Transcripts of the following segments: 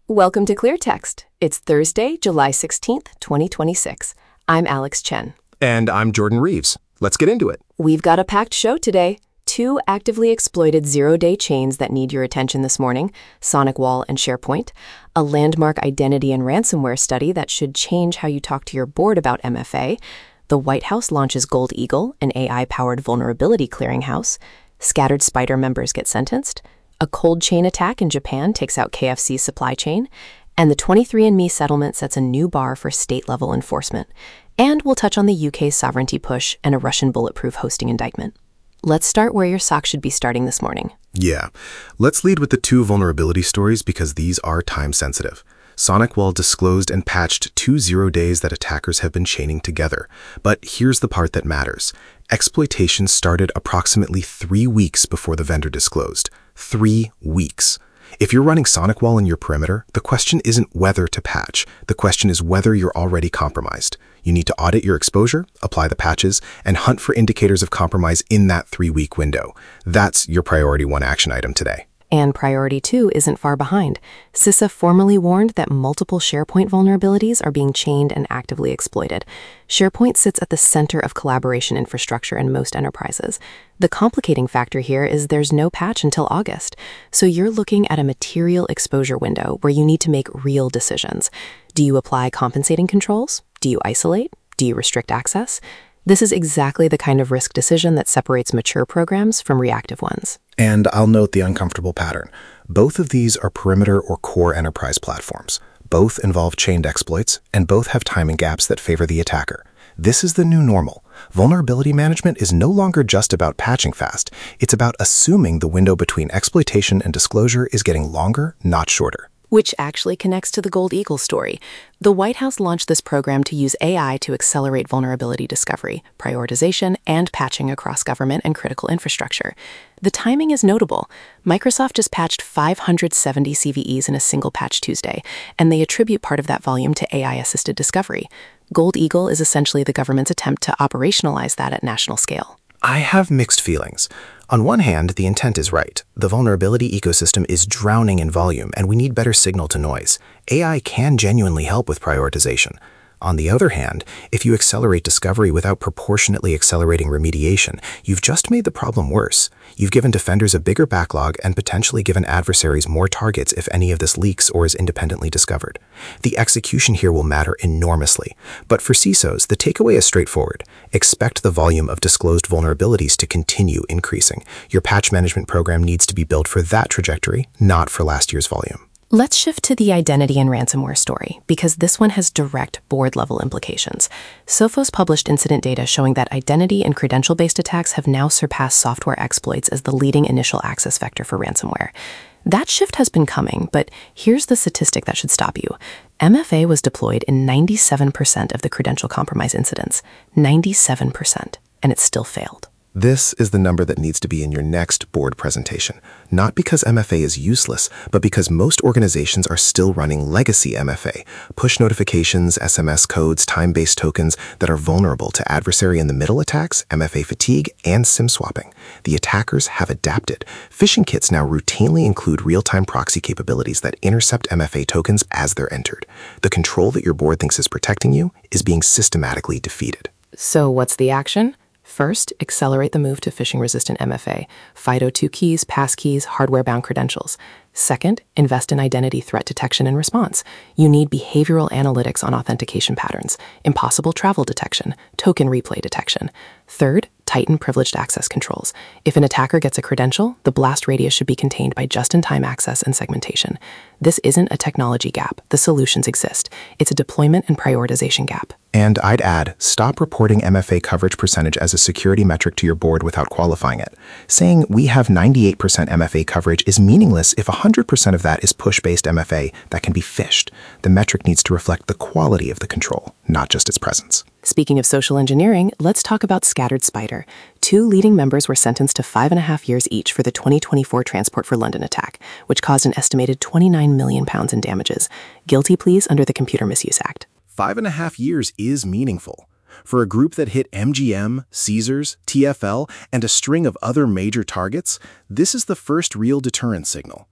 Welcome to Clear Text. It's Thursday, July 16th, 2026. I'm Alex Chen. And I'm Jordan Reeves. Let's get into it. We've got a packed show today. Two actively exploited zero-day chains that need your attention this morning, SonicWall and SharePoint, a landmark identity and ransomware study that should change how you talk to your board about MFA, the White House launches Gold Eagle, an AI-powered vulnerability clearinghouse, Scattered Spider members get sentenced, a cold chain attack in Japan takes out KFC's supply chain, and the 23andMe settlement sets a new bar for state-level enforcement. And we'll touch on the UK's sovereignty push and a Russian bulletproof hosting indictment. Let's start where your socks should be starting this morning. Yeah. Let's lead with the two vulnerability stories because these are time-sensitive. SonicWall disclosed and patched 2 0 days that attackers have been chaining together. But here's the part that matters. Exploitation started approximately 3 weeks before the vendor disclosed. 3 weeks. If you're running SonicWall in your perimeter, the question isn't whether to patch. The question is whether you're already compromised. You need to audit your exposure, apply the patches, and hunt for indicators of compromise in that 3-week window. That's your priority 1 action item today. And priority 2 isn't far behind. CISA formally warned that multiple SharePoint vulnerabilities are being chained and actively exploited. SharePoint sits at the center of collaboration infrastructure in most enterprises. The complicating factor here is there's no patch until August. So you're looking at a material exposure window where you need to make real decisions. Do you apply compensating controls? Do you isolate? Do you restrict access? This is exactly the kind of risk decision that separates mature programs from reactive ones. And I'll note the uncomfortable pattern. Both of these are perimeter or core enterprise platforms. Both involve chained exploits, and both have timing gaps that favor the attacker. This is the new normal. Vulnerability management is no longer just about patching fast. It's about assuming the window between exploitation and disclosure is getting longer, not shorter. Which actually connects to the Gold Eagle story. The White House launched this program to use AI to accelerate vulnerability discovery, prioritization, and patching across government and critical infrastructure. The timing is notable. Microsoft just patched 570 CVEs in a single patch Tuesday, and they attribute part of that volume to AI-assisted discovery. Gold Eagle is essentially the government's attempt to operationalize that at national scale. I have mixed feelings. On one hand, the intent is right. The vulnerability ecosystem is drowning in volume, and we need better signal to noise. AI can genuinely help with prioritization. On the other hand, if you accelerate discovery without proportionately accelerating remediation, you've just made the problem worse. You've given defenders a bigger backlog and potentially given adversaries more targets if any of this leaks or is independently discovered. The execution here will matter enormously. But for CISOs, the takeaway is straightforward. Expect the volume of disclosed vulnerabilities to continue increasing. Your patch management program needs to be built for that trajectory, not for last year's volume. Let's shift to the identity and ransomware story, because this one has direct board-level implications. Sophos published incident data showing that identity and credential-based attacks have now surpassed software exploits as the leading initial access vector for ransomware. That shift has been coming, but here's the statistic that should stop you. MFA was deployed in 97% of the credential compromise incidents. 97%, and it still failed. This is the number that needs to be in your next board presentation, not because MFA is useless, but because most organizations are still running legacy MFA, push notifications, SMS codes, time-based tokens that are vulnerable to adversary-in-the-middle attacks, MFA fatigue, and SIM swapping. The attackers have adapted. Phishing kits now routinely include real-time proxy capabilities that intercept MFA tokens as they're entered. The control that your board thinks is protecting you is being systematically defeated. So what's the action? First, accelerate the move to phishing-resistant MFA, FIDO2 keys, passkeys, hardware-bound credentials. Second, invest in identity threat detection and response. You need behavioral analytics on authentication patterns, impossible travel detection, token replay detection. Third, tighten privileged access controls. If an attacker gets a credential, the blast radius should be contained by just-in-time access and segmentation. This isn't a technology gap. The solutions exist. It's a deployment and prioritization gap. And I'd add, stop reporting MFA coverage percentage as a security metric to your board without qualifying it. Saying we have 98% MFA coverage is meaningless if 100% of that is push-based MFA that can be phished. The metric needs to reflect the quality of the control, not just its presence. Speaking of social engineering, let's talk about Scattered Spider. 2 leading members were sentenced to 5.5 years each for the 2024 Transport for London attack, which caused an estimated £29 million in damages. Guilty pleas under the Computer Misuse Act. 5.5 years is meaningful. For a group that hit MGM, Caesars, TfL, and a string of other major targets, this is the first real deterrent signal.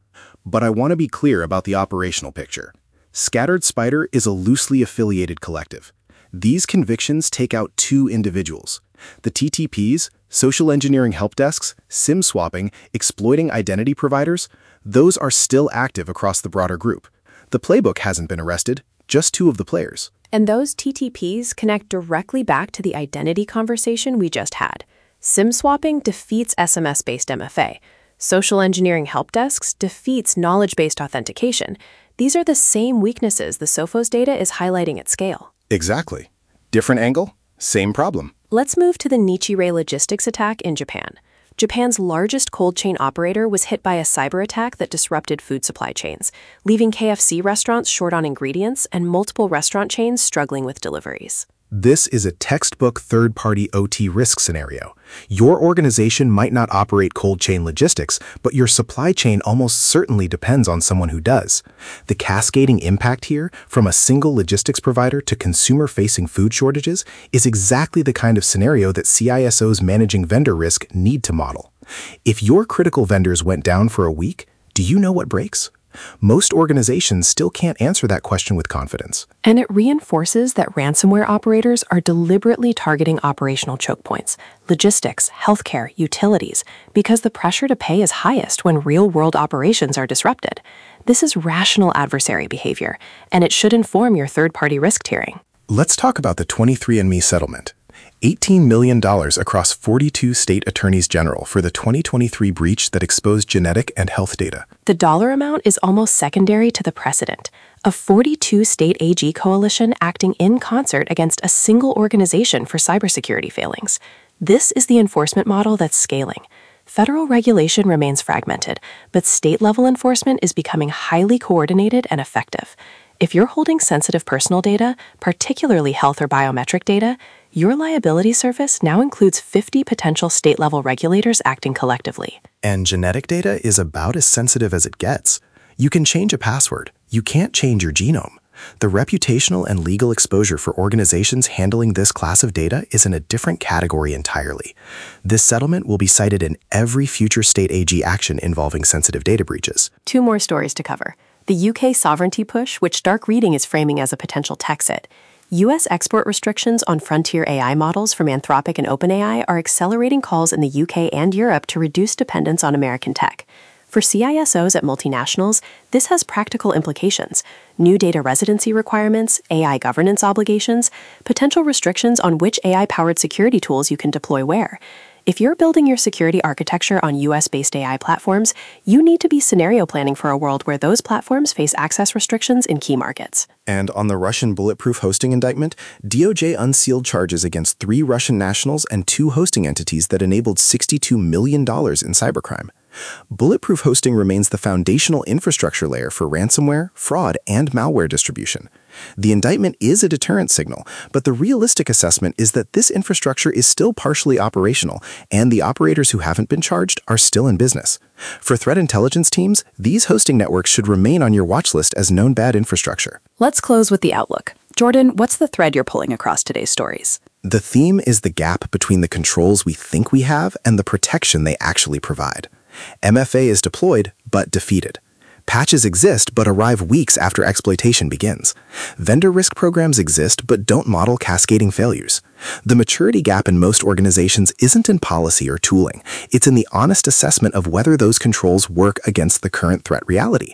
But I want to be clear about the operational picture. Scattered Spider is a loosely affiliated collective. These convictions take out two individuals. The TTPs, social engineering help desks, SIM swapping, exploiting identity providers, those are still active across the broader group. The playbook hasn't been arrested, just two of the players. And those TTPs connect directly back to the identity conversation we just had. SIM swapping defeats SMS-based MFA. Social engineering help desks defeats knowledge-based authentication. These are the same weaknesses the Sophos data is highlighting at scale. Exactly. Different angle, same problem. Let's move to the Nichirei logistics attack in Japan. Japan's largest cold chain operator was hit by a cyber attack that disrupted food supply chains, leaving KFC restaurants short on ingredients and multiple restaurant chains struggling with deliveries. This is a textbook third-party OT risk scenario. Your organization might not operate cold chain logistics, but your supply chain almost certainly depends on someone who does. The cascading impact here, from a single logistics provider to consumer-facing food shortages, is exactly the kind of scenario that CISOs managing vendor risk need to model. If your critical vendors went down for a week, do you know what breaks? Most organizations still can't answer that question with confidence. And it reinforces that ransomware operators are deliberately targeting operational choke points, logistics, healthcare, utilities, because the pressure to pay is highest when real-world operations are disrupted. This is rational adversary behavior, and it should inform your third-party risk tiering. Let's talk about the 23andMe settlement. $18 million across 42 state attorneys general for the 2023 breach that exposed genetic and health data. The dollar amount is almost secondary to the precedent, a 42-state AG coalition acting in concert against a single organization for cybersecurity failings. This is the enforcement model that's scaling. Federal regulation remains fragmented, but state-level enforcement is becoming highly coordinated and effective. If you're holding sensitive personal data, particularly health or biometric data, your liability surface now includes 50 potential state-level regulators acting collectively. And genetic data is about as sensitive as it gets. You can change a password. You can't change your genome. The reputational and legal exposure for organizations handling this class of data is in a different category entirely. This settlement will be cited in every future state AG action involving sensitive data breaches. Two more stories to cover. The UK sovereignty push, which Dark Reading is framing as a potential Texit. U.S. export restrictions on frontier AI models from Anthropic and OpenAI are accelerating calls in the UK and Europe to reduce dependence on American tech. For CISOs at multinationals, this has practical implications: new data residency requirements, AI governance obligations, potential restrictions on which AI-powered security tools you can deploy where. If you're building your security architecture on US-based AI platforms, you need to be scenario planning for a world where those platforms face access restrictions in key markets. And on the Russian bulletproof hosting indictment, DOJ unsealed charges against 3 Russian nationals and 2 hosting entities that enabled $62 million in cybercrime. Bulletproof hosting remains the foundational infrastructure layer for ransomware, fraud, and malware distribution. The indictment is a deterrent signal, but the realistic assessment is that this infrastructure is still partially operational, and the operators who haven't been charged are still in business. For threat intelligence teams, these hosting networks should remain on your watch list as known bad infrastructure. Let's close with the outlook. Jordan, what's the thread you're pulling across today's stories? The theme is the gap between the controls we think we have and the protection they actually provide. MFA is deployed, but defeated. Patches exist, but arrive weeks after exploitation begins. Vendor risk programs exist, but don't model cascading failures. The maturity gap in most organizations isn't in policy or tooling. It's in the honest assessment of whether those controls work against the current threat reality.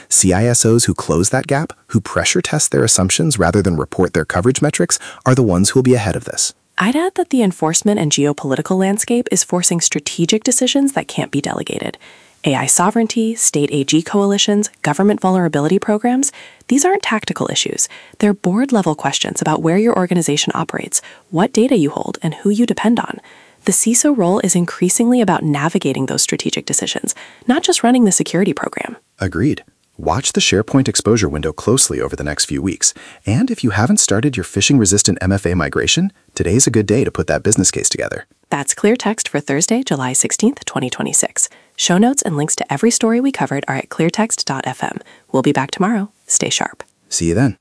CISOs who close that gap, who pressure test their assumptions rather than report their coverage metrics, are the ones who will be ahead of this. I'd add that the enforcement and geopolitical landscape is forcing strategic decisions that can't be delegated. AI sovereignty, state AG coalitions, government vulnerability programs, these aren't tactical issues. They're board-level questions about where your organization operates, what data you hold, and who you depend on. The CISO role is increasingly about navigating those strategic decisions, not just running the security program. Agreed. Watch the SharePoint exposure window closely over the next few weeks. And if you haven't started your phishing-resistant MFA migration, today's a good day to put that business case together. That's Clear Text for Thursday, July 16th, 2026. Show notes and links to every story we covered are at cleartext.fm. We'll be back tomorrow. Stay sharp. See you then.